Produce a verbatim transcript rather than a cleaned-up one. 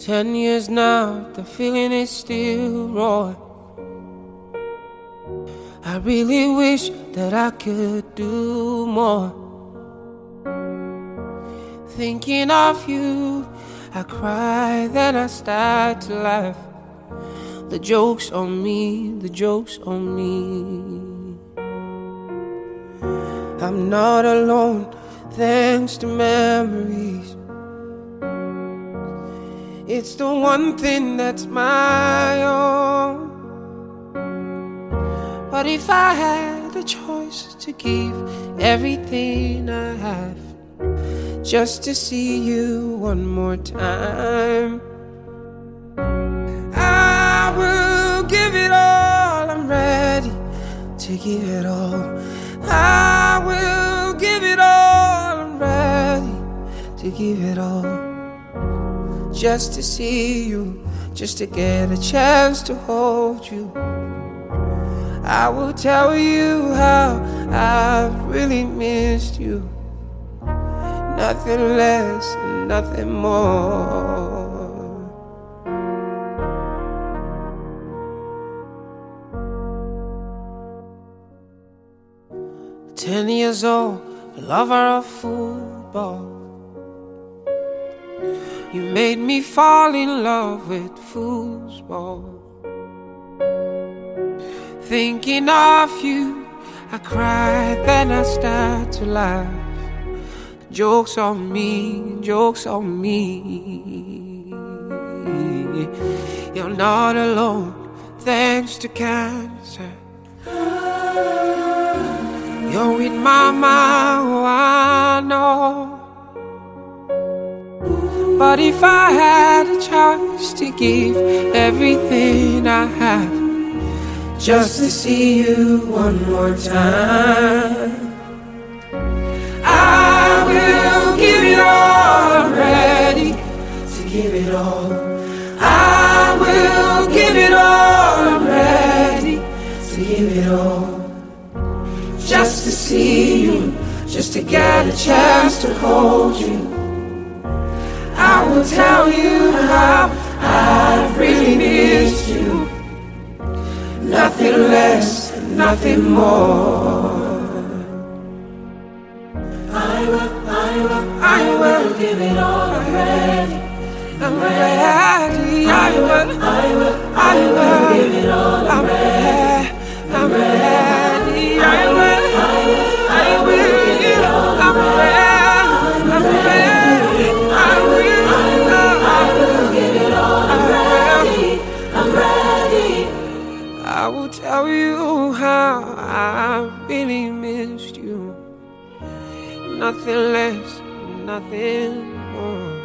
Ten years now, the feeling is still raw. I really wish that I could do more. Thinking of you, I cry, then I start to laugh. The joke's on me, the joke's on me. I'm not alone, thanks to memories. It's the one thing that's my own. But if I had a choice to give everything I have just to see you one more time, I will give it all. I'm ready to give it all. I will give it all. I'm ready to give it all. Just to see you, just to get a chance to hold you. I will tell you how I've really missed you. Nothing less and nothing more. Ten years old, a lover of football. You made me fall in love with football. Thinking of you, I cry, then I start to laugh. Joke's on me, joke's on me. You're not alone, thanks to cancer. You're in my mind, oh, I know. But if I had a chance to give everything I have just to see you one more time, I will give it all. I'm ready to give it all. I will give it all. I'm ready to give it all. Just to see you, just to get a chance to hold you. I will tell you how I've really missed you. Nothing less, nothing more. I will, I will, I will give it all. I'm ready, I'm ready. I will, I will, I will give it all. I'm ready, I'm ready. I will, I will, I will give it all. I'm ready, I'm ready. I will, I will give it all. I'm ready, I'm ready. I will tell you how I really missed you. Nothing less, nothing more.